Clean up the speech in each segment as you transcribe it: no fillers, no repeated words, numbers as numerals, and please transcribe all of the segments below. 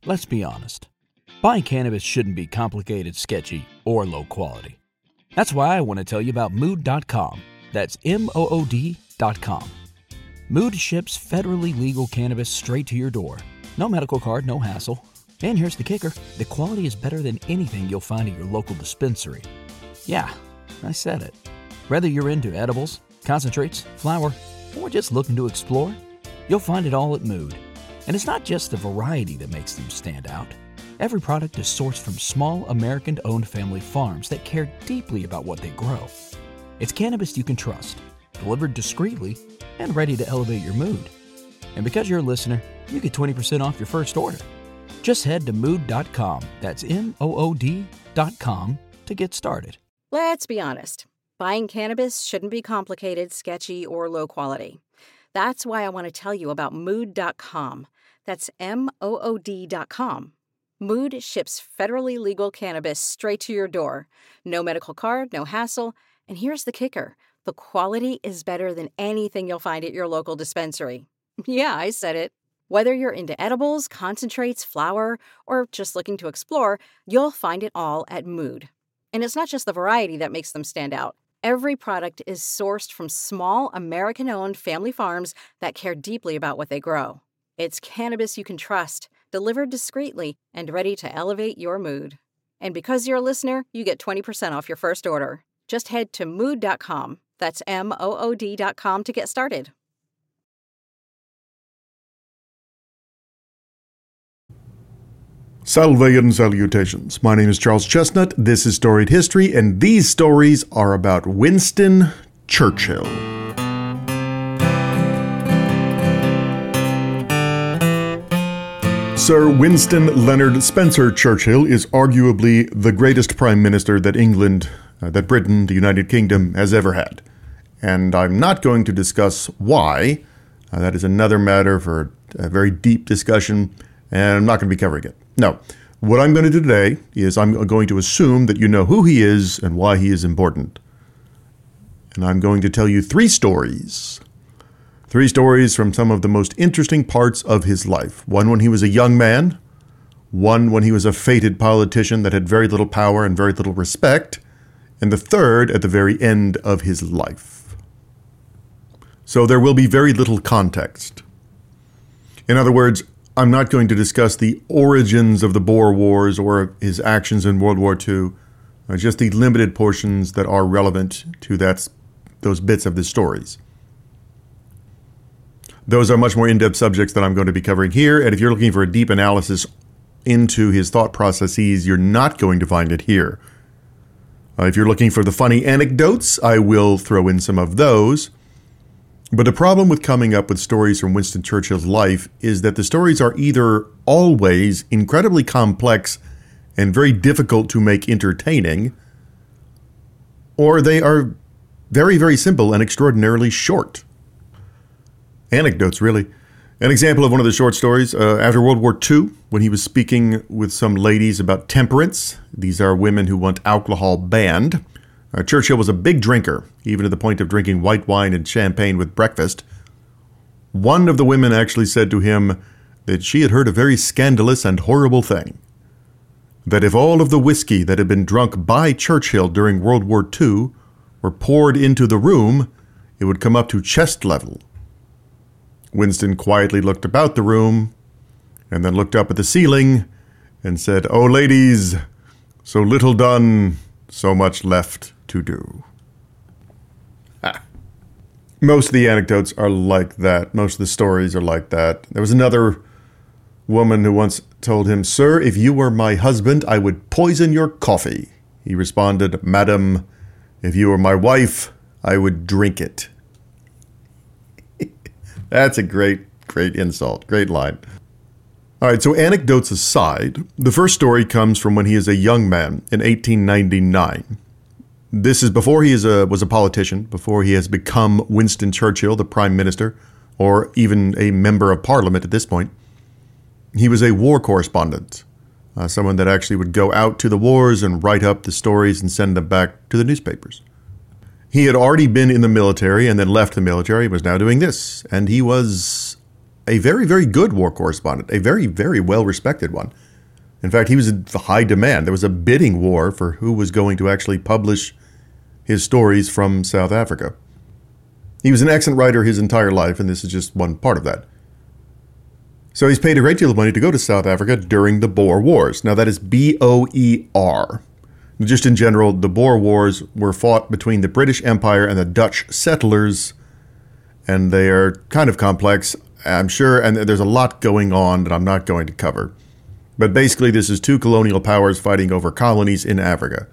Let's be honest. Buying cannabis shouldn't be complicated, sketchy, or low quality. That's why I want to tell you about Mood.com. That's MOOD.com. Mood ships federally legal cannabis straight to your door. No medical card, no hassle. And here's the kicker. The quality is better than anything you'll find at your local dispensary. Yeah, I said it. Whether you're into edibles, concentrates, flower, or just looking to explore, you'll find it all at Mood. And it's not just the variety that makes them stand out. Every product is sourced from small American-owned family farms that care deeply about what they grow. It's cannabis you can trust, delivered discreetly, and ready to elevate your mood. And because you're a listener, you get 20% off your first order. Just head to Mood.com, that's MOOD.com, to get started. Let's be honest. Buying cannabis shouldn't be complicated, sketchy, or low quality. That's why I want to tell you about Mood.com. That's MOOD.com. Mood ships federally legal cannabis straight to your door. No medical card, no hassle. And here's the kicker. The quality is better than anything you'll find at your local dispensary. Yeah, I said it. Whether you're into edibles, concentrates, flower, or just looking to explore, you'll find it all at Mood. And it's not just the variety that makes them stand out. Every product is sourced from small American-owned family farms that care deeply about what they grow. It's cannabis you can trust, delivered discreetly, and ready to elevate your mood. And because you're a listener, you get 20% off your first order. Just head to Mood.com. That's MOOD.com to get started. Salve and salutations. My name is Charles Chestnut. This is Storied History, and these stories are about Winston Churchill. Sir Winston Leonard Spencer Churchill is arguably the greatest prime minister that that Britain, the United Kingdom, has ever had. And I'm not going to discuss why. That is another matter for a very deep discussion, and I'm not going to be covering it. No. What I'm going to do today is I'm going to assume that you know who he is and why he is important. And I'm going to tell you three stories. Three stories from some of the most interesting parts of his life. One when he was a young man. One when he was a fated politician that had very little power and very little respect. And the third at the very end of his life. So there will be very little context. In other words, I'm not going to discuss the origins of the Boer Wars or his actions in World War II, just the limited portions that are relevant to those bits of the stories. Those are much more in-depth subjects that I'm going to be covering here, and if you're looking for a deep analysis into his thought processes, you're not going to find it here. If you're looking for the funny anecdotes, I will throw in some of those. But the problem with coming up with stories from Winston Churchill's life is that the stories are either always incredibly complex and very difficult to make entertaining, or they are very, very simple and extraordinarily short. Anecdotes, really. An example of one of the short stories, after World War II, when he was speaking with some ladies about temperance. These are women who want alcohol banned. Churchill was a big drinker, even to the point of drinking white wine and champagne with breakfast. One of the women actually said to him that she had heard a very scandalous and horrible thing. That if all of the whiskey that had been drunk by Churchill during World War II were poured into the room, it would come up to chest level. Winston quietly looked about the room, and then looked up at the ceiling, and said, "Oh, ladies, so little done, so much left to do." Most of the anecdotes are like that. Most of the stories are like that. There was another woman who once told him, "Sir, if you were my husband, I would poison your coffee." He responded, "Madam, if you were my wife, I would drink it." That's a great insult. Great line. All right, so anecdotes aside, the first story comes from when he is a young man in 1899. This is before he was a politician, before he has become Winston Churchill, the Prime Minister, or even a member of Parliament at this point. He was a war correspondent, someone that actually would go out to the wars and write up the stories and send them back to the newspapers. He had already been in the military and then left the military, was now doing this, and he was a very, very good war correspondent, a very, very well-respected one. In fact, he was in high demand. There was a bidding war for who was going to actually publish his stories from South Africa. He was an excellent writer his entire life, and this is just one part of that. So he's paid a great deal of money to go to South Africa during the Boer Wars. Now that is B-O-E-R. Just in general, the Boer Wars were fought between the British Empire and the Dutch settlers, and they are kind of complex, I'm sure, and there's a lot going on that I'm not going to cover. But basically, this is two colonial powers fighting over colonies in Africa.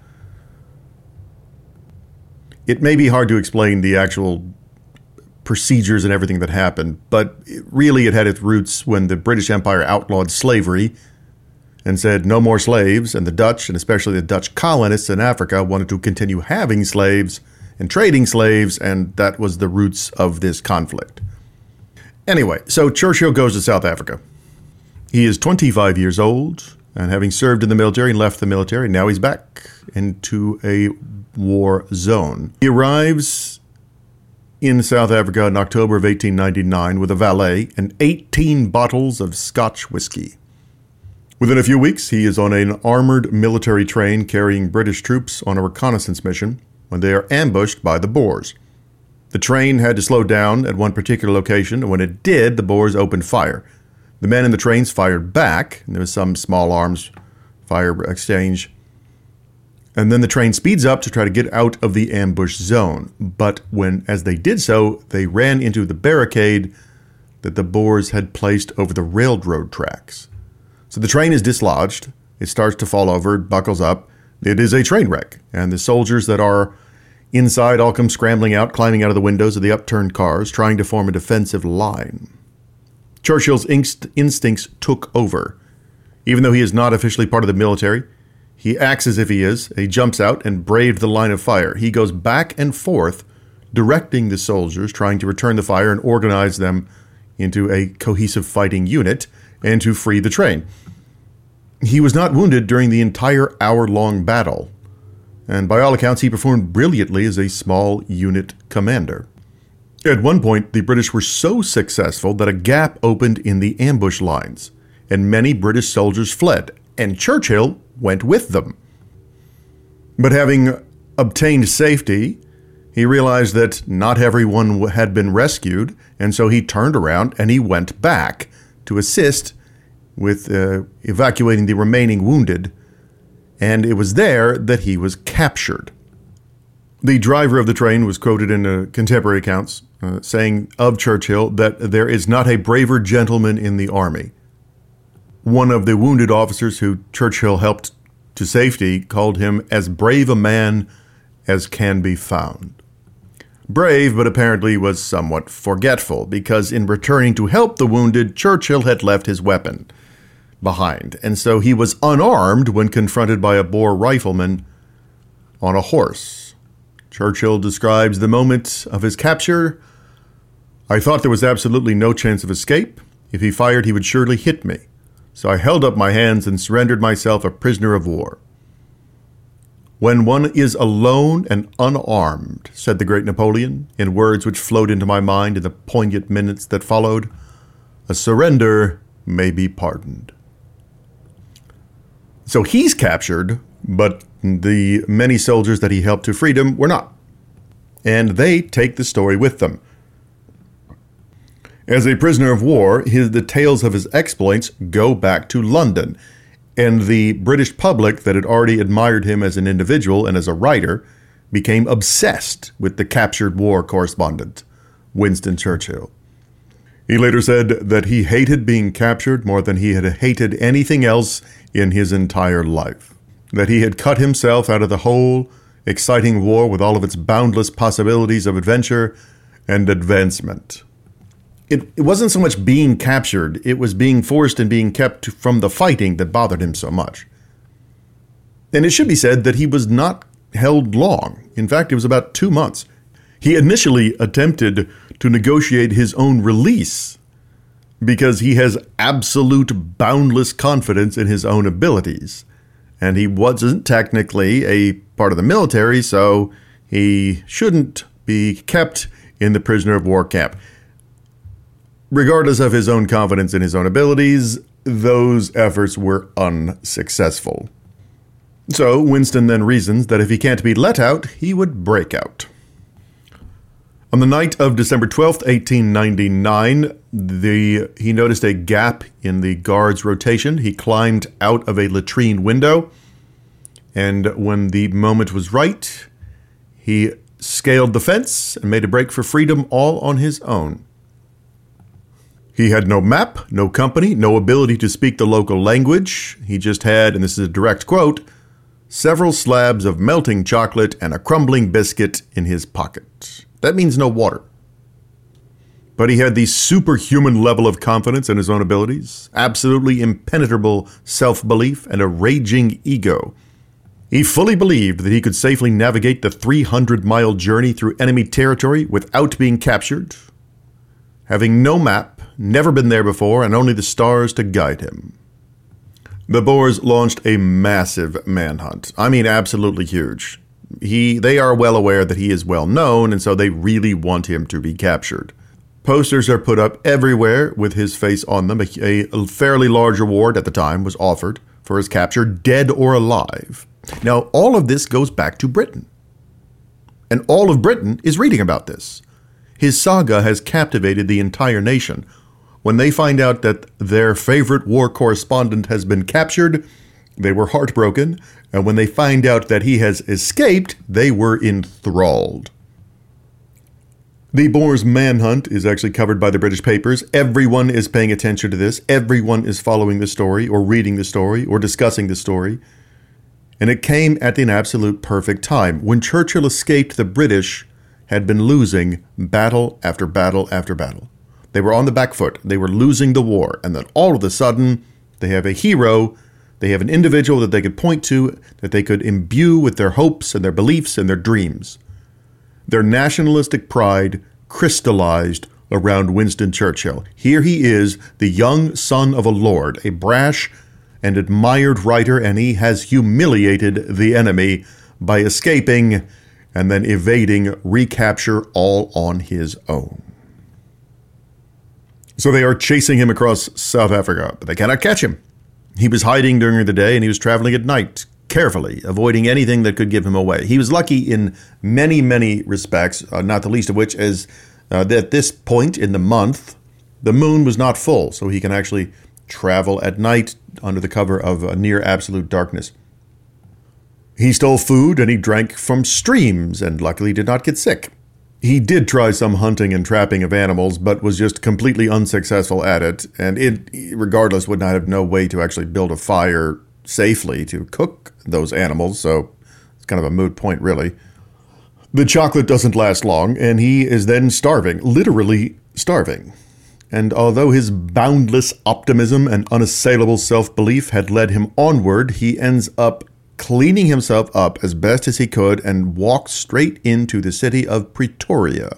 It may be hard to explain the actual procedures and everything that happened, but really it had its roots when the British Empire outlawed slavery and said no more slaves, and the Dutch, and especially the Dutch colonists in Africa, wanted to continue having slaves and trading slaves, and that was the roots of this conflict. Anyway, so Churchill goes to South Africa. He is 25 years old, and having served in the military and left the military, now he's back into a war zone. He arrives in South Africa in October of 1899 with a valet and 18 bottles of Scotch whiskey. Within a few weeks, he is on an armored military train carrying British troops on a reconnaissance mission when they are ambushed by the Boers. The train had to slow down at one particular location, and when it did, the Boers opened fire. The men in the trains fired back, and there was some small arms fire exchange. And then the train speeds up to try to get out of the ambush zone. But as they did so, they ran into the barricade that the Boers had placed over the railroad tracks. So the train is dislodged. It starts to fall over, it buckles up. It is a train wreck, and the soldiers that are inside all come scrambling out, climbing out of the windows of the upturned cars, trying to form a defensive line. Churchill's instincts took over. Even though he is not officially part of the military, he acts as if he is. He jumps out and braved the line of fire. He goes back and forth, directing the soldiers, trying to return the fire and organize them into a cohesive fighting unit and to free the train. He was not wounded during the entire hour-long battle, and by all accounts, he performed brilliantly as a small unit commander. At one point, the British were so successful that a gap opened in the ambush lines, and many British soldiers fled, and Churchill went with them. But having obtained safety, he realized that not everyone had been rescued, and so he turned around and he went back to assist with evacuating the remaining wounded, and it was there that he was captured. The driver of the train was quoted in contemporary accounts saying of Churchill that there is not a braver gentleman in the army. One of the wounded officers who Churchill helped to safety called him as brave a man as can be found. Brave, but apparently was somewhat forgetful, because in returning to help the wounded, Churchill had left his weapon behind, and so he was unarmed when confronted by a Boer rifleman on a horse. Churchill describes the moment of his capture. "I thought there was absolutely no chance of escape. If he fired, he would surely hit me. So I held up my hands and surrendered myself a prisoner of war." "When one is alone and unarmed," said the great Napoleon, in words which flowed into my mind in the poignant minutes that followed, "a surrender may be pardoned." So he's captured, but the many soldiers that he helped to freedom were not. And they take the story with them. As a prisoner of war, the tales of his exploits go back to London, and the British public that had already admired him as an individual and as a writer became obsessed with the captured war correspondent, Winston Churchill. He later said that he hated being captured more than he had hated anything else in his entire life, that he had cut himself out of the whole exciting war with all of its boundless possibilities of adventure and advancement. It wasn't so much being captured, it was being forced and being kept from the fighting that bothered him so much. And it should be said that he was not held long. In fact, it was about 2 months. He initially attempted to negotiate his own release because he has absolute boundless confidence in his own abilities. And he wasn't technically a part of the military, so he shouldn't be kept in the prisoner of war camp. Regardless of his own confidence in his own abilities, those efforts were unsuccessful. So Winston then reasons that if he can't be let out, he would break out. On the night of December 12th, 1899, he noticed a gap in the guard's rotation. He climbed out of a latrine window, and when the moment was right, he scaled the fence and made a break for freedom all on his own. He had no map, no company, no ability to speak the local language. He just had, and this is a direct quote, several slabs of melting chocolate and a crumbling biscuit in his pocket. That means no water. But he had the superhuman level of confidence in his own abilities, absolutely impenetrable self-belief, and a raging ego. He fully believed that he could safely navigate the 300-mile journey through enemy territory without being captured, having no map, never been there before, and only the stars to guide him. The Boers launched a massive manhunt. I mean, absolutely huge. They are well aware that he is well known, and so they really want him to be captured. Posters are put up everywhere with his face on them. A fairly large reward at the time was offered for his capture, dead or alive. Now, all of this goes back to Britain. And all of Britain is reading about this. His saga has captivated the entire nation. When they find out that their favorite war correspondent has been captured, they were heartbroken, and when they find out that he has escaped, they were enthralled. The Boers manhunt is actually covered by the British papers. Everyone is paying attention to this. Everyone is following the story, or reading the story, or discussing the story. And it came at an absolute perfect time. When Churchill escaped, the British had been losing battle after battle after battle. They were on the back foot. They were losing the war. And then all of a sudden, they have a hero. They have an individual that they could point to, that they could imbue with their hopes and their beliefs and their dreams. Their nationalistic pride crystallized around Winston Churchill. Here he is, the young son of a lord, a brash and admired writer, and he has humiliated the enemy by escaping and then evading recapture all on his own. So they are chasing him across South Africa, but they cannot catch him. He was hiding during the day and he was traveling at night, carefully, avoiding anything that could give him away. He was lucky in many, many respects, not the least of which is that at this point in the month, the moon was not full, so he can actually travel at night under the cover of near absolute darkness. He stole food and he drank from streams and luckily did not get sick. He did try some hunting and trapping of animals, but was just completely unsuccessful at it, and it, regardless, would not have no way to actually build a fire safely to cook those animals, so it's kind of a moot point, really. The chocolate doesn't last long, and he is then starving, literally starving. And although his boundless optimism and unassailable self-belief had led him onward, he ends up cleaning himself up as best as he could and walked straight into the city of Pretoria.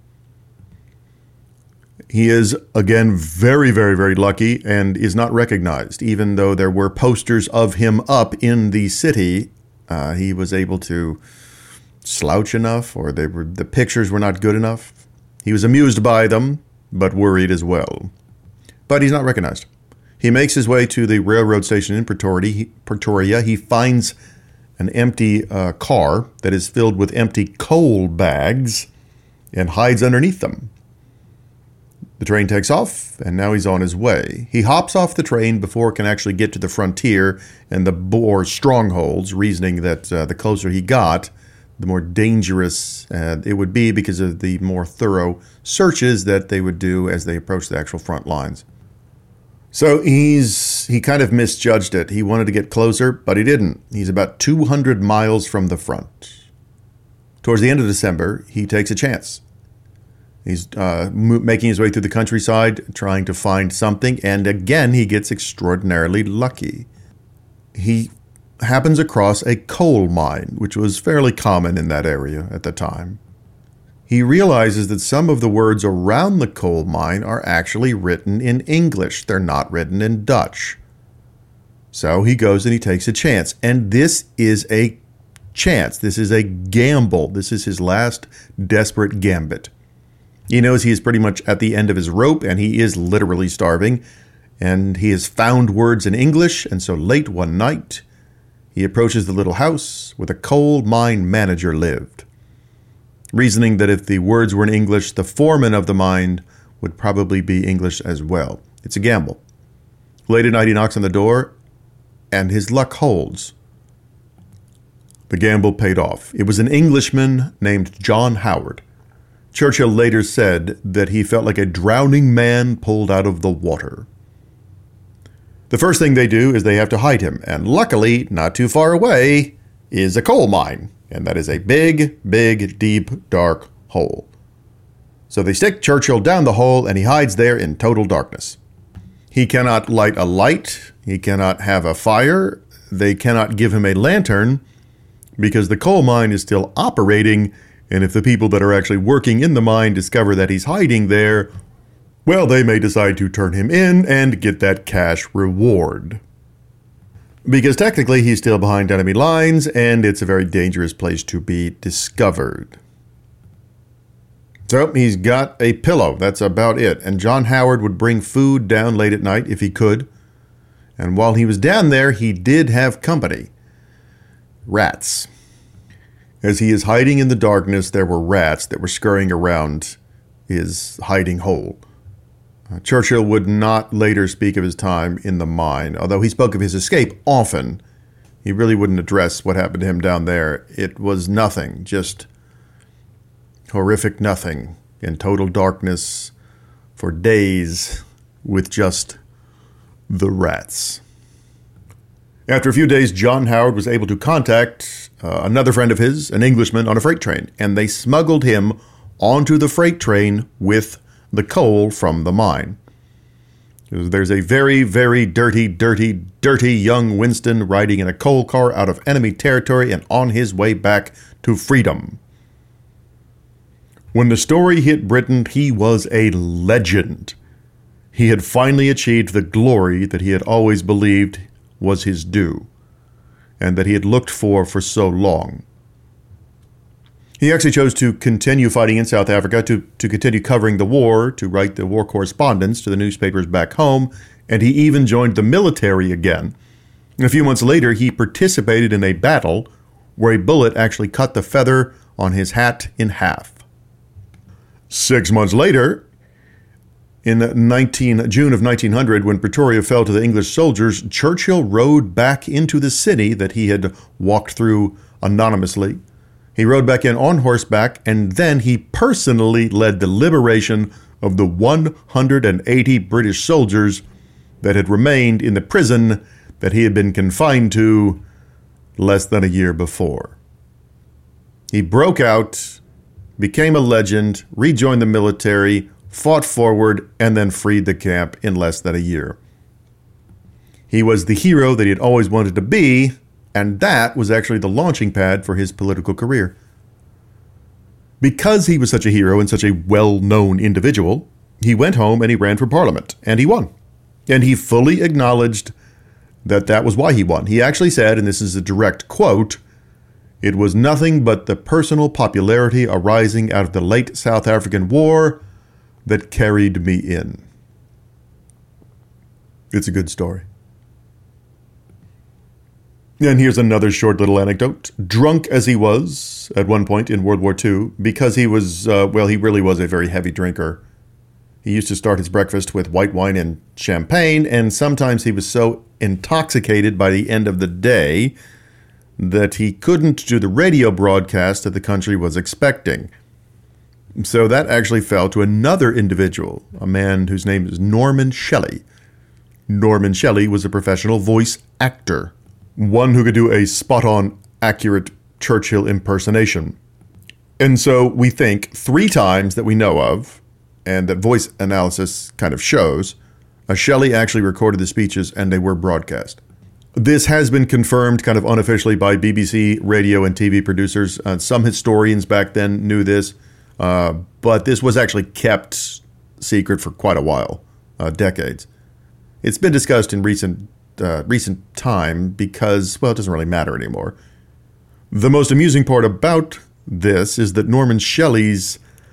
He is, again, very, very, very lucky and is not recognized. Even though there were posters of him up in the city, he was able to slouch enough, or the pictures were not good enough. He was amused by them, but worried as well. But he's not recognized. He makes his way to the railroad station in Pretoria. He finds an empty car that is filled with empty coal bags and hides underneath them. The train takes off, and now he's on his way. He hops off the train before it can actually get to the frontier and the Boer strongholds, reasoning that the closer he got, the more dangerous it would be because of the more thorough searches that they would do as they approached the actual front lines. So he kind of misjudged it. He wanted to get closer, but he didn't. He's about 200 miles from the front. Towards the end of December, he takes a chance. He's making his way through the countryside, trying to find something, and again, he gets extraordinarily lucky. He happens across a coal mine, which was fairly common in that area at the time. He realizes that some of the words around the coal mine are actually written in English. They're not written in Dutch. So he goes and he takes a chance. And this is a chance. This is a gamble. This is his last desperate gambit. He knows he is pretty much at the end of his rope, and he is literally starving. And he has found words in English, and so late one night, he approaches the little house where the coal mine manager lived, reasoning that if the words were in English, the foreman of the mine would probably be English as well. It's a gamble. Late at night, he knocks on the door, and his luck holds. The gamble paid off. It was an Englishman named John Howard. Churchill later said that he felt like a drowning man pulled out of the water. The first thing they do is they have to hide him, and luckily, not too far away, is a coal mine, and that is a big, big, deep, dark hole. So they stick Churchill down the hole, and he hides there in total darkness. He cannot light a light, he cannot have a fire, they cannot give him a lantern, because the coal mine is still operating, and if the people that are actually working in the mine discover that he's hiding there, well, they may decide to turn him in and get that cash reward. Because technically he's still behind enemy lines, and it's a very dangerous place to be discovered. So he's got a pillow, that's about it. And John Howard would bring food down late at night if he could. And while he was down there, he did have company. Rats. As he is hiding in the darkness, there were rats that were scurrying around his hiding hole. Churchill would not later speak of his time in the mine, although he spoke of his escape often. He really wouldn't address what happened to him down there. It was nothing, just horrific nothing, in total darkness for days with just the rats. After a few days, John Howard was able to contact another friend of his, an Englishman, on a freight train, and they smuggled him onto the freight train with the coal from the mine. There's a very, very dirty young Winston riding in a coal car out of enemy territory and on his way back to freedom. When the story hit Britain, he was a legend. He had finally achieved the glory that he had always believed was his due, and that he had looked for so long. He actually chose to continue fighting in South Africa, to continue covering the war, to write the war correspondence to the newspapers back home, and he even joined the military again. A few months later, he participated in a battle where a bullet actually cut the feather on his hat in half. 6 months later, in June of 1900, when Pretoria fell to the English soldiers, Churchill rode back into the city that he had walked through anonymously. He rode back in on horseback, and then he personally led the liberation of the 180 British soldiers that had remained in the prison that he had been confined to less than a year before. He broke out, became a legend, rejoined the military, fought forward, and then freed the camp in less than a year. He was the hero that he had always wanted to be, and that was actually the launching pad for his political career. Because he was such a hero and such a well-known individual, he went home and he ran for Parliament, and he won. And he fully acknowledged that that was why he won. He actually said, and this is a direct quote, "It was nothing but the personal popularity arising out of the late South African War that carried me in." It's a good story. And here's another short little anecdote. Drunk as he was at one point in World War II, because he was, he really was a very heavy drinker. He used to start his breakfast with white wine and champagne, and sometimes he was so intoxicated by the end of the day that he couldn't do the radio broadcast that the country was expecting. So that actually fell to another individual, a man whose name is Norman Shelley. Norman Shelley was a professional voice actor, one who could do a spot-on, accurate Churchill impersonation. And so we think 3 times that we know of, and that voice analysis kind of shows, Shelley actually recorded the speeches and they were broadcast. This has been confirmed kind of unofficially by BBC radio and TV producers. Some historians back then knew this, but this was actually kept secret for quite a while, decades. It's been discussed in recent time because, well, it doesn't really matter anymore. The most amusing part about this is that Norman Shelley's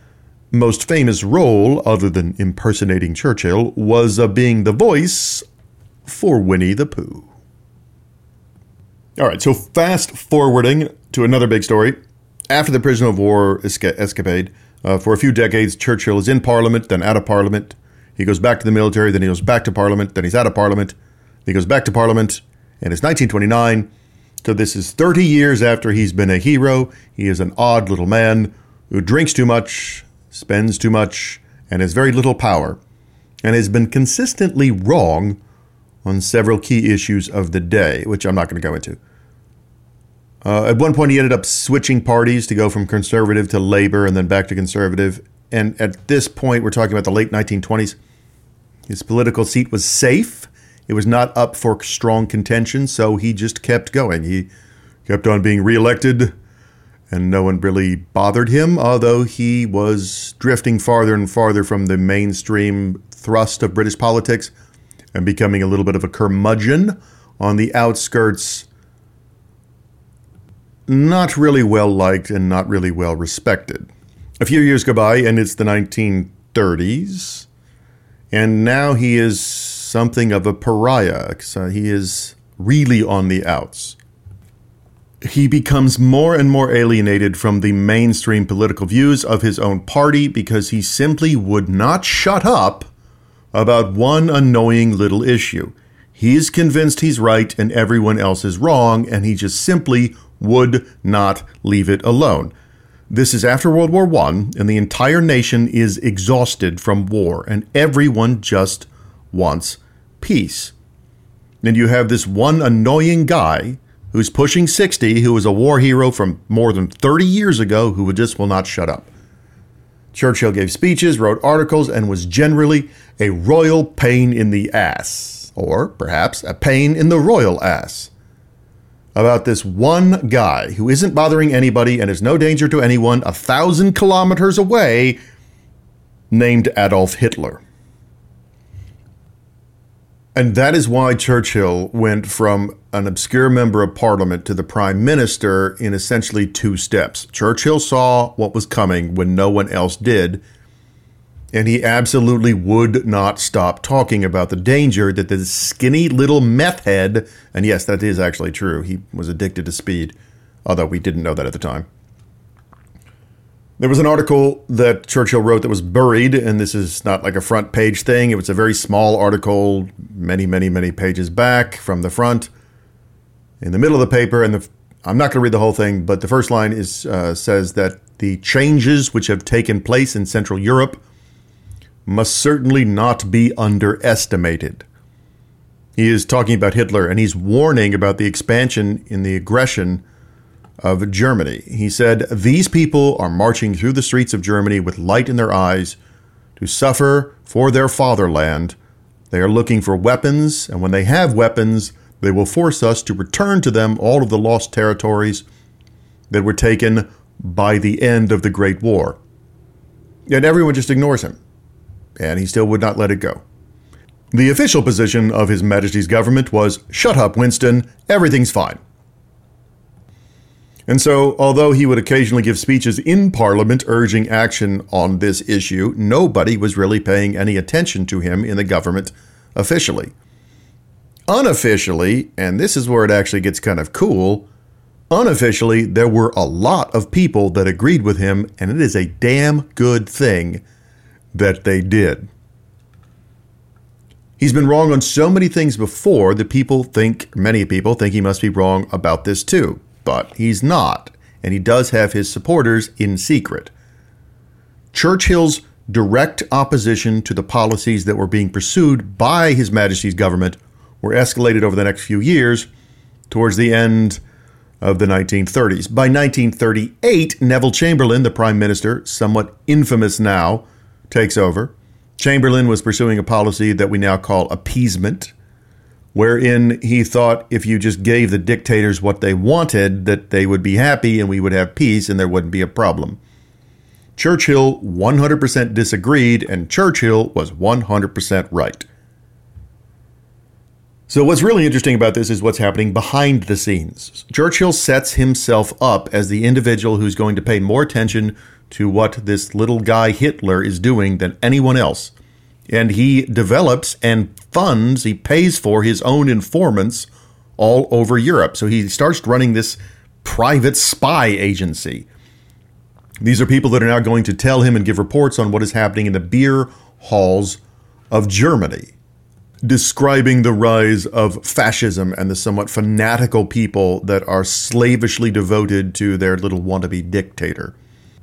most famous role, other than impersonating Churchill, was being the voice for Winnie the Pooh. All right, so fast forwarding to another big story. After the prisoner of war escapade, for a few decades, Churchill is in Parliament, then out of Parliament. He goes back to the military, then he goes back to Parliament, then he's out of Parliament. He goes back to Parliament, and it's 1929. So this is 30 years after he's been a hero. He is an odd little man who drinks too much, spends too much, and has very little power, and has been consistently wrong on several key issues of the day, which I'm not going to go into. At one point, he ended up switching parties to go from conservative to Labour and then back to conservative. And at this point, we're talking about the late 1920s. His political seat was safe. It was not up for strong contention, so he just kept going. He kept on being reelected, and no one really bothered him, although he was drifting farther and farther from the mainstream thrust of British politics and becoming a little bit of a curmudgeon on the outskirts. Not really well liked and not really well respected. A few years go by and it's the 1930s, and now he is something of a pariah. So he is really on the outs. He becomes more and more alienated from the mainstream political views of his own party because he simply would not shut up about one annoying little issue. He is convinced he's right and everyone else is wrong, and he just simply would not leave it alone. This is after World War I, and the entire nation is exhausted from war, and everyone just wants peace. And you have this one annoying guy who's pushing 60, who was a war hero from more than 30 years ago, who just will not shut up. Churchill gave speeches, wrote articles, and was generally a royal pain in the ass, or perhaps a pain in the royal ass, about this one guy who isn't bothering anybody and is no danger to anyone 1,000 kilometers away, named Adolf Hitler. And that is why Churchill went from an obscure member of parliament to the prime minister in essentially 2 steps. Churchill saw what was coming when no one else did, and he absolutely would not stop talking about the danger that this skinny little meth head, and yes, that is actually true, he was addicted to speed, although we didn't know that at the time. There was an article that Churchill wrote that was buried, and this is not like a front page thing. It was a very small article, many, many, many pages back from the front, in the middle of the paper. And I'm not going to read the whole thing, but the first line says that the changes which have taken place in Central Europe must certainly not be underestimated. He is talking about Hitler, and he's warning about the expansion in the aggression of Germany. He said, "These people are marching through the streets of Germany with light in their eyes to suffer for their fatherland. They are looking for weapons, and when they have weapons, they will force us to return to them all of the lost territories that were taken by the end of the Great War." And everyone just ignores him, and he still would not let it go. The official position of His Majesty's government was, "Shut up, Winston, everything's fine." And so, although he would occasionally give speeches in Parliament urging action on this issue, nobody was really paying any attention to him in the government officially. Unofficially, and this is where it actually gets kind of cool, unofficially, there were a lot of people that agreed with him, and it is a damn good thing that they did. He's been wrong on so many things before that many people think he must be wrong about this too. But he's not, and he does have his supporters in secret. Churchill's direct opposition to the policies that were being pursued by His Majesty's government were escalated over the next few years towards the end of the 1930s. By 1938, Neville Chamberlain, the Prime Minister, somewhat infamous now, takes over. Chamberlain was pursuing a policy that we now call appeasement, wherein he thought if you just gave the dictators what they wanted, that they would be happy and we would have peace and there wouldn't be a problem. Churchill 100% disagreed, and Churchill was 100% right. So what's really interesting about this is what's happening behind the scenes. Churchill sets himself up as the individual who's going to pay more attention to what this little guy Hitler is doing than anyone else. And he develops and funds, he pays for his own informants all over Europe. So he starts running this private spy agency. These are people that are now going to tell him and give reports on what is happening in the beer halls of Germany, describing the rise of fascism and the somewhat fanatical people that are slavishly devoted to their little wannabe dictator.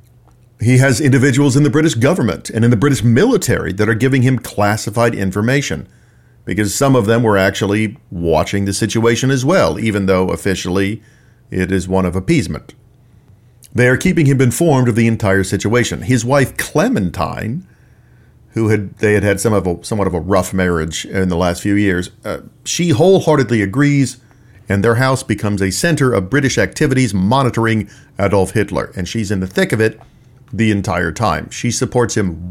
He has individuals in the British government and in the British military that are giving him classified information, because some of them were actually watching the situation as well, even though officially it is one of appeasement. They are keeping him informed of the entire situation. His wife Clementine, they had had somewhat of a rough marriage in the last few years, she wholeheartedly agrees, and their house becomes a center of British activities monitoring Adolf Hitler, and she's in the thick of it the entire time. She supports him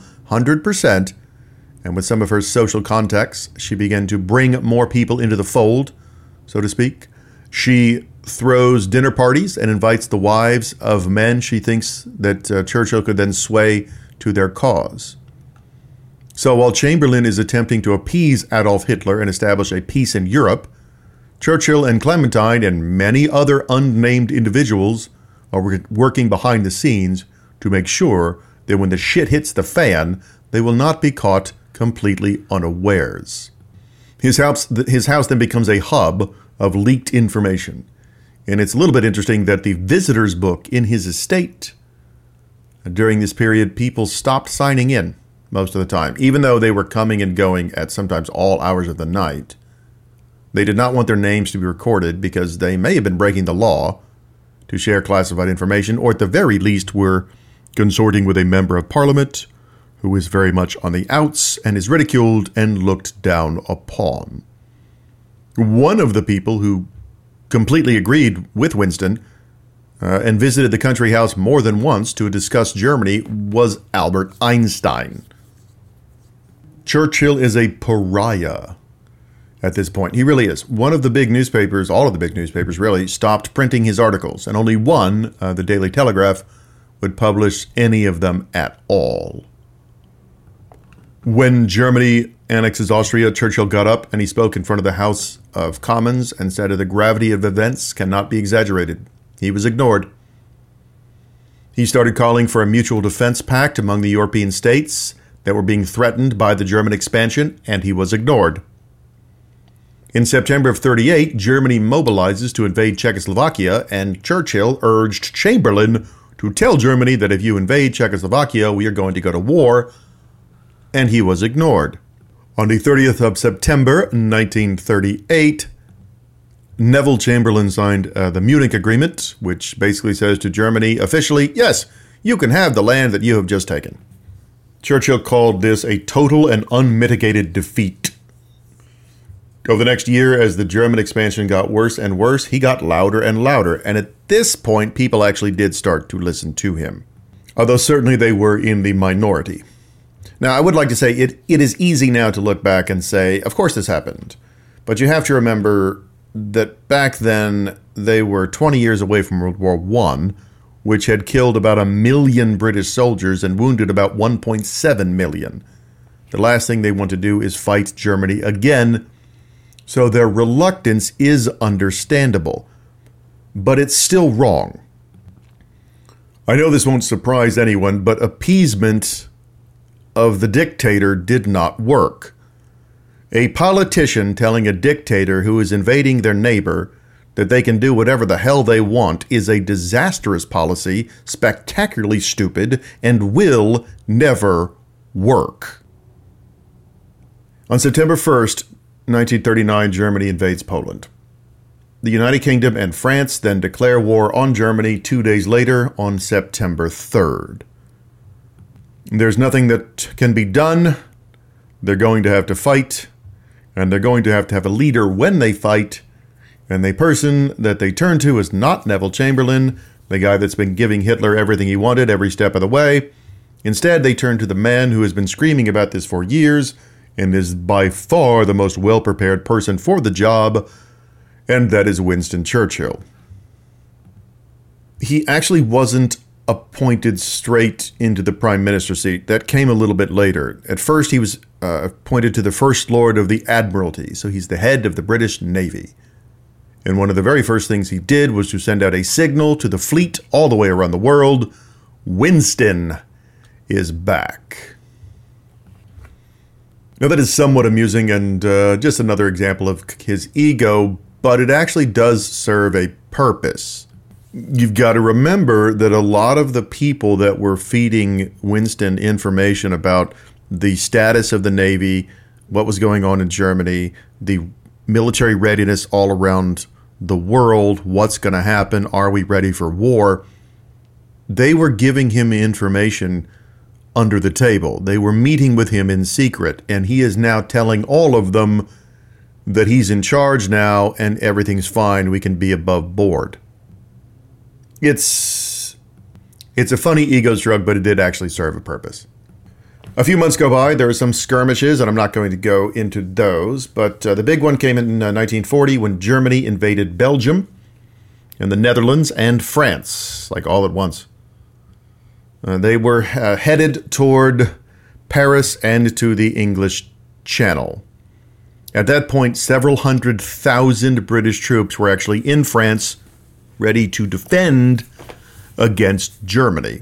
100%, and with some of her social contacts, she began to bring more people into the fold, so to speak. She throws dinner parties and invites the wives of men she thinks that Churchill could then sway to their cause. So while Chamberlain is attempting to appease Adolf Hitler and establish a peace in Europe, Churchill and Clementine and many other unnamed individuals are working behind the scenes to make sure that when the shit hits the fan, they will not be caught completely unawares. His house then becomes a hub of leaked information. And it's a little bit interesting that the visitors book in his estate, during this period, people stopped signing in most of the time. Even though they were coming and going at sometimes all hours of the night, they did not want their names to be recorded because they may have been breaking the law to share classified information, or at the very least were consorting with a member of parliament who is very much on the outs and is ridiculed and looked down upon. One of the people who completely agreed with Winston and visited the country house more than once to discuss Germany was Albert Einstein. Churchill is a pariah at this point. He really is. One of the big newspapers, all of the big newspapers really, stopped printing his articles, and only one, the Daily Telegraph, would publish any of them at all. When Germany annexes Austria, Churchill got up and he spoke in front of the House of Commons and said that the gravity of events cannot be exaggerated. He was ignored. He started calling for a mutual defense pact among the European states that were being threatened by the German expansion, and he was ignored. In September of 1938, Germany mobilizes to invade Czechoslovakia, and Churchill urged Chamberlain to tell Germany that if you invade Czechoslovakia, we are going to go to war, and he was ignored. On the 30th of September, 1938, Neville Chamberlain signed the Munich Agreement, which basically says to Germany officially, yes, you can have the land that you have just taken. Churchill called this a total and unmitigated defeat. Over the next year, as the German expansion got worse and worse, he got louder and louder, and at this point, people actually did start to listen to him, although certainly they were in the minority. Now, I would like to say it is easy now to look back and say, of course this happened, but you have to remember that back then, they were 20 years away from World War I, which had killed about 1 million British soldiers and wounded about 1.7 million. The last thing they want to do is fight Germany again, so their reluctance is understandable, but it's still wrong. I know this won't surprise anyone, but appeasement of the dictator did not work. A politician telling a dictator who is invading their neighbor that they can do whatever the hell they want is a disastrous policy, spectacularly stupid, and will never work. On September 1st, 1939, Germany invades Poland. The United Kingdom and France then declare war on Germany 2 days later on September 3rd. There's nothing that can be done. They're going to have to fight, and they're going to have a leader when they fight, and the person that they turn to is not Neville Chamberlain, the guy that's been giving Hitler everything he wanted every step of the way. Instead, they turn to the man who has been screaming about this for years and is by far the most well-prepared person for the job, and that is Winston Churchill. He actually wasn't appointed straight into the prime minister seat. That came a little bit later. At first, he was appointed to the First Lord of the Admiralty, so he's the head of the British Navy. And one of the very first things he did was to send out a signal to the fleet all the way around the world: Winston is back. Now that is somewhat amusing and just another example of his ego, but it actually does serve a purpose. You've got to remember that a lot of the people that were feeding Winston information about the status of the Navy, what was going on in Germany, the military readiness all around the world, what's going to happen, are we ready for war, they were giving him information under the table. They were meeting with him in secret, and he is now telling all of them that he's in charge now and everything's fine, we can be above board. It's a funny ego stroke, but it did actually serve a purpose. A few months go by, there were some skirmishes, and I'm not going to go into those, but the big one came in 1940 when Germany invaded Belgium and the Netherlands and France, like all at once. They were headed toward Paris and to the English Channel. At that point, several 100,000 British troops were actually in France, ready to defend against Germany.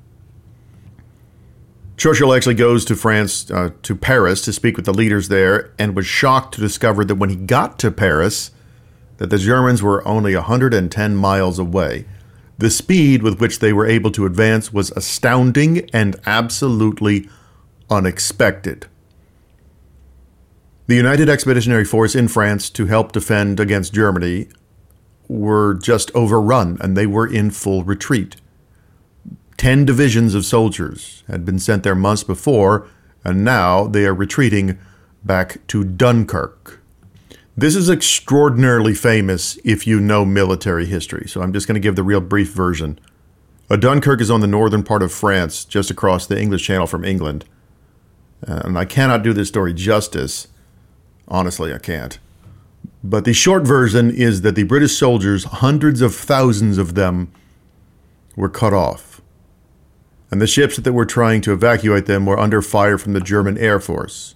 Churchill actually goes to France, to Paris, to speak with the leaders there, and was shocked to discover that when he got to Paris, that the Germans were only 110 miles away. The speed with which they were able to advance was astounding and absolutely unexpected. The United Expeditionary Force in France to help defend against Germany were just overrun, and they were in full retreat. 10 divisions of soldiers had been sent there months before, and now they are retreating back to Dunkirk. This is extraordinarily famous if you know military history, so I'm just going to give the real brief version. Dunkirk is on the northern part of France, just across the English Channel from England. And I cannot do this story justice. Honestly, I can't. But the short version is that the British soldiers, hundreds of thousands of them, were cut off. And the ships that were trying to evacuate them were under fire from the German Air Force.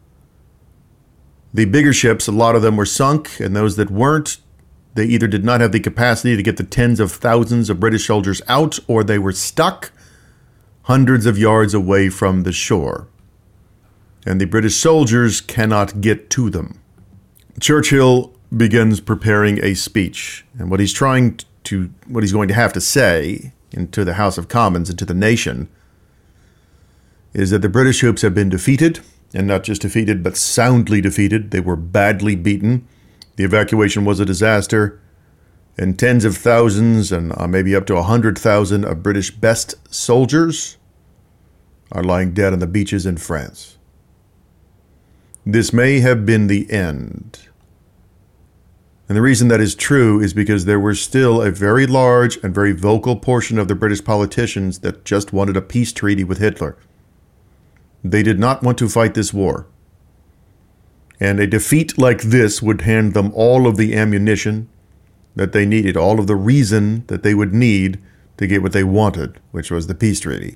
The bigger ships, a lot of them were sunk, and those that weren't, they either did not have the capacity to get the tens of thousands of British soldiers out, or they were stuck hundreds of yards away from the shore. And the British soldiers cannot get to them. Churchill begins preparing a speech, and what he's going to have to say into the House of Commons and to the nation is that the British troops have been defeated, and not just defeated, but soundly defeated. They were badly beaten. The evacuation was a disaster, and tens of thousands and maybe up to 100,000 of British best soldiers are lying dead on the beaches in France. This may have been the end. And the reason that is true is because there were still a very large and very vocal portion of the British politicians that just wanted a peace treaty with Hitler. They did not want to fight this war. And a defeat like this would hand them all of the ammunition that they needed, all of the reason that they would need to get what they wanted, which was the peace treaty,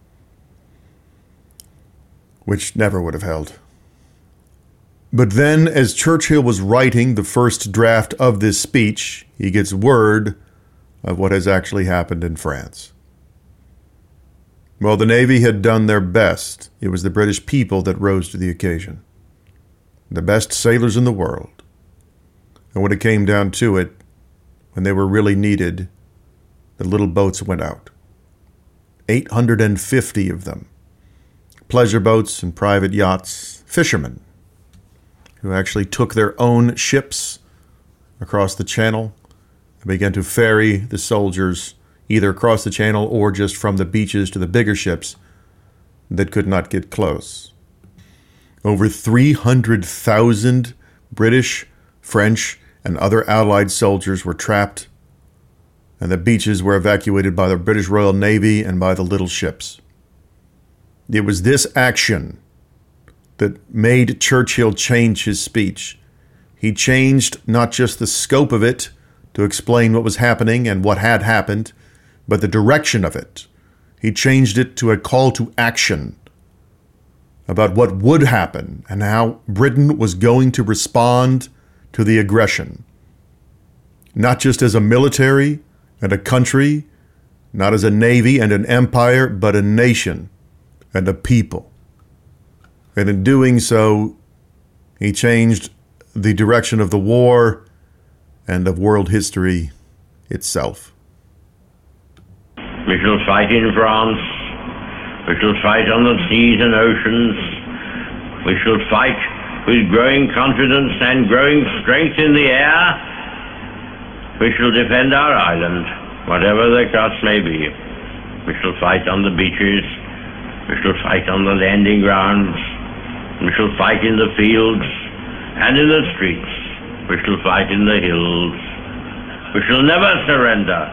which never would have held. But then, as Churchill was writing the first draft of this speech, he gets word of what has actually happened in France. While the Navy had done their best, it was the British people that rose to the occasion. The best sailors in the world. And when it came down to it, when they were really needed, the little boats went out. 850 of them. Pleasure boats and private yachts, fishermen, who actually took their own ships across the channel and began to ferry the soldiers either across the channel or just from the beaches to the bigger ships that could not get close. Over 300,000 British, French, and other Allied soldiers were trapped, and the beaches were evacuated by the British Royal Navy and by the little ships. It was this action that made Churchill change his speech. He changed not just the scope of it to explain what was happening and what had happened, but the direction of it. He changed it to a call to action about what would happen and how Britain was going to respond to the aggression. Not just as a military and a country, not as a navy and an empire, but a nation and a people. And in doing so, he changed the direction of the war and of world history itself. We shall fight in France. We shall fight on the seas and oceans. We shall fight with growing confidence and growing strength in the air. We shall defend our island, whatever the cost may be. We shall fight on the beaches. We shall fight on the landing grounds. We shall fight in the fields and in the streets. We shall fight in the hills. We shall never surrender.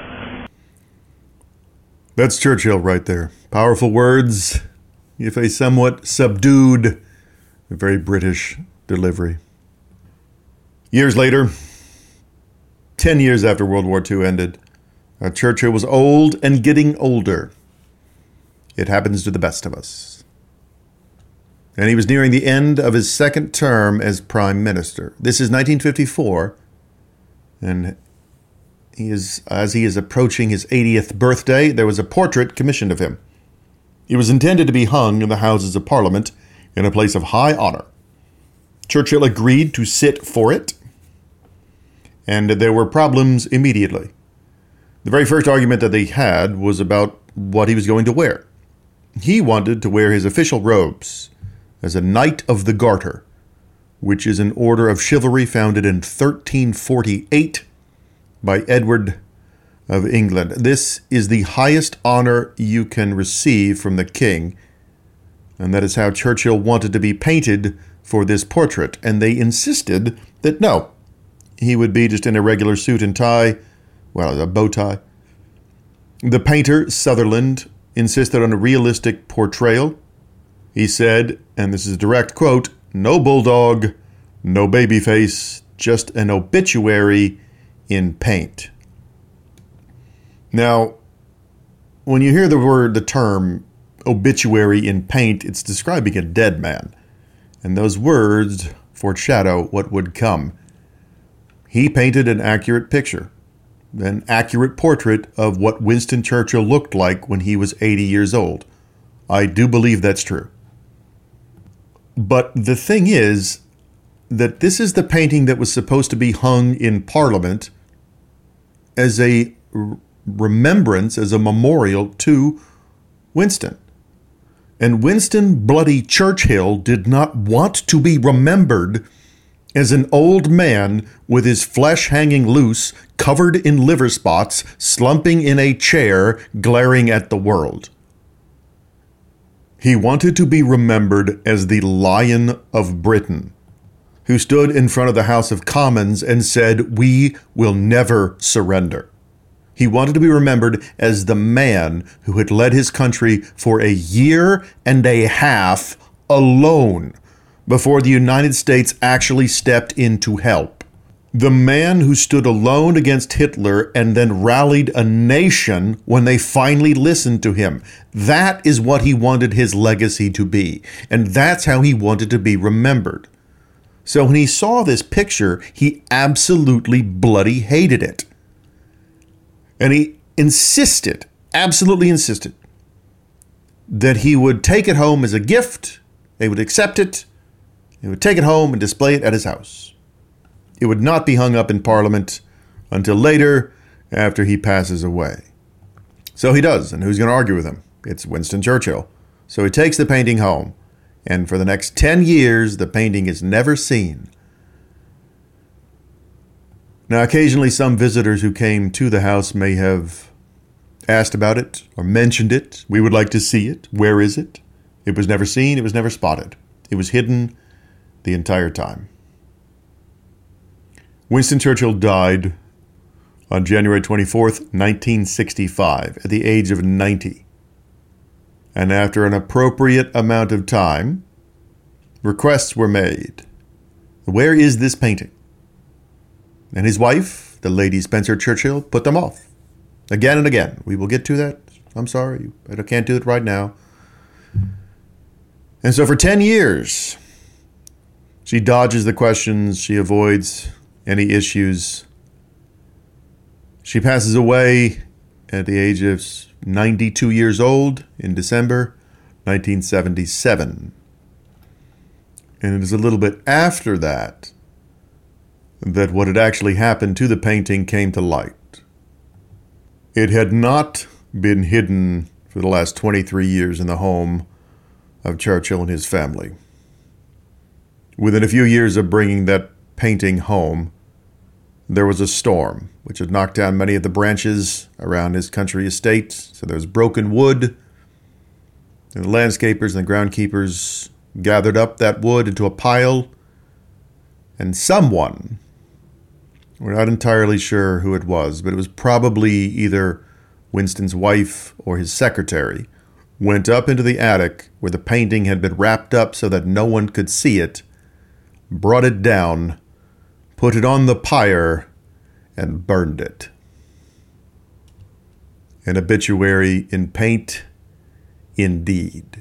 That's Churchill right there. Powerful words, if a somewhat subdued, very British delivery. Years later, 10 years after World War II ended, Churchill was old and getting older. It happens to the best of us. And he was nearing the end of his second term as Prime Minister. This is 1954, and as he is approaching his 80th birthday, there was a portrait commissioned of him. It was intended to be hung in the Houses of Parliament in a place of high honor. Churchill agreed to sit for it, and there were problems immediately. The very first argument that they had was about what he was going to wear. He wanted to wear his official robes as a Knight of the Garter, which is an order of chivalry founded in 1348 by Edward of England. This is the highest honor you can receive from the king, and that is how Churchill wanted to be painted for this portrait, and they insisted that no, he would be just in a regular suit and tie, well, a bow tie. The painter, Sutherland, insisted on a realistic portrayal. He said, and this is a direct quote, "No bulldog, no baby face, just an obituary in paint." Now, when you hear the term obituary in paint, it's describing a dead man. And those words foreshadow what would come. He painted an accurate picture, an accurate portrait of what Winston Churchill looked like when he was 80 years old. I do believe that's true. But the thing is that this is the painting that was supposed to be hung in Parliament as a remembrance, as a memorial to Winston. And Winston bloody Churchill did not want to be remembered as an old man with his flesh hanging loose, covered in liver spots, slumping in a chair, glaring at the world. He wanted to be remembered as the Lion of Britain, who stood in front of the House of Commons and said, "We will never surrender." He wanted to be remembered as the man who had led his country for a year and a half alone before the United States actually stepped in to help. The man who stood alone against Hitler and then rallied a nation when they finally listened to him. That is what he wanted his legacy to be. And that's how he wanted to be remembered. So when he saw this picture, he absolutely bloody hated it. And he insisted, absolutely insisted, that he would take it home as a gift. They would accept it. He would take it home and display it at his house. It would not be hung up in Parliament until later, after he passes away. So he does, and who's going to argue with him? It's Winston Churchill. So he takes the painting home, and for the next 10 years, the painting is never seen. Now, occasionally some visitors who came to the house may have asked about it or mentioned it. We would like to see it. Where is it? It was never seen. It was never spotted. It was hidden the entire time. Winston Churchill died on January 24th, 1965, at the age of 90. And after an appropriate amount of time, requests were made. Where is this painting? And his wife, the Lady Spencer Churchill, put them off. Again and again. We will get to that. I'm sorry. I can't do it right now. And so for 10 years, she dodges the questions. She avoids any issues. She passes away at the age of 92 years old in December 1977. And it is a little bit after that what had actually happened to the painting came to light. It had not been hidden for the last 23 years in the home of Churchill and his family. Within a few years of bringing that painting home, there was a storm which had knocked down many of the branches around his country estate. So there was broken wood, and the landscapers and the groundkeepers gathered up that wood into a pile, and someone, we're not entirely sure who it was, but it was probably either Winston's wife or his secretary, went up into the attic where the painting had been wrapped up so that no one could see it, brought it down, put it on the pyre, and burned it. An obituary in paint, indeed.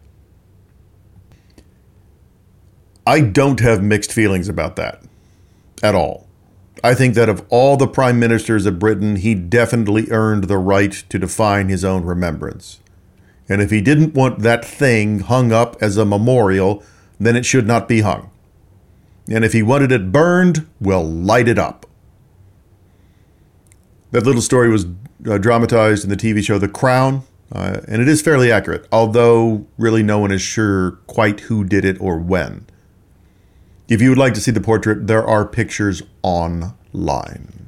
I don't have mixed feelings about that at all. I think that of all the prime ministers of Britain, he definitely earned the right to define his own remembrance. And if he didn't want that thing hung up as a memorial, then it should not be hung. And if he wanted it burned, well, light it up. That little story was dramatized in the TV show The Crown, and it is fairly accurate, although really no one is sure quite who did it or when. If you would like to see the portrait, there are pictures online.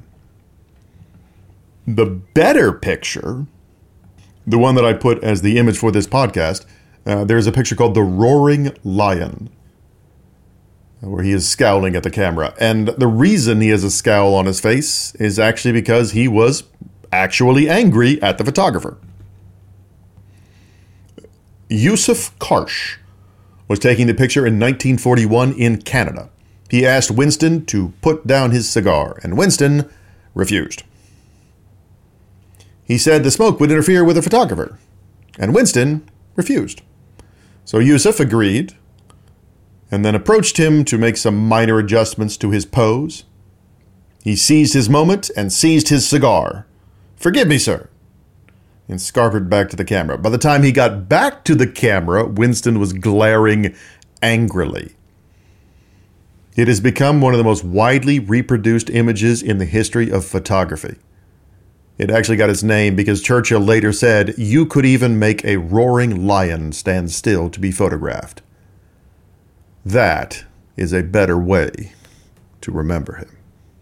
The better picture, the one that I put as the image for this podcast, there's a picture called The Roaring Lion, where he is scowling at the camera. And the reason he has a scowl on his face is actually because he was actually angry at the photographer. Yusuf Karsh was taking the picture in 1941 in Canada. He asked Winston to put down his cigar, and Winston refused. He said the smoke would interfere with the photographer, and Winston refused. So Yusuf agreed, and then approached him to make some minor adjustments to his pose. He seized his moment and seized his cigar. "Forgive me, sir," and scarpered back to the camera. By the time he got back to the camera, Winston was glaring angrily. It has become one of the most widely reproduced images in the history of photography. It actually got its name because Churchill later said, "You could even make a roaring lion stand still to be photographed." That is a better way to remember him.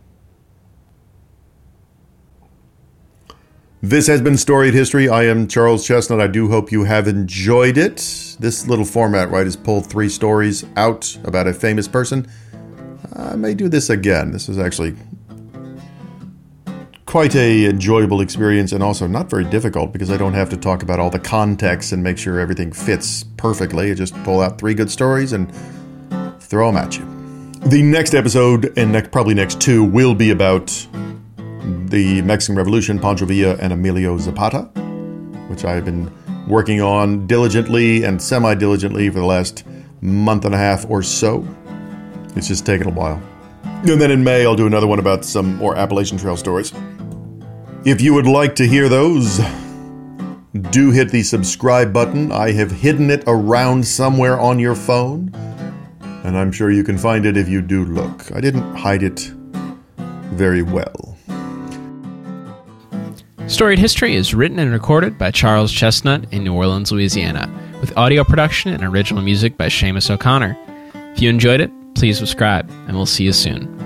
This has been Storied History. I am Charles Chestnut. I do hope you have enjoyed it. This little format, right, is pulled 3 stories out about a famous person. I may do this again. This is actually quite a enjoyable experience and also not very difficult because I don't have to talk about all the context and make sure everything fits perfectly. I just pull out 3 good stories and throw them at you. The next episode, and probably next 2, will be about the Mexican Revolution, Pancho Villa and Emilio Zapata, which I have been working on diligently and semi-diligently for the last month and a half or so. It's just taken a while. And then in May, I'll do another one about some more Appalachian Trail stories. If you would like to hear those, do hit the subscribe button. I have hidden it around somewhere on your phone, and I'm sure you can find it if you do look. I didn't hide it very well. Storied History is written and recorded by Charles Chestnut in New Orleans, Louisiana, with audio production and original music by Seamus O'Connor. If you enjoyed it, please subscribe, and we'll see you soon.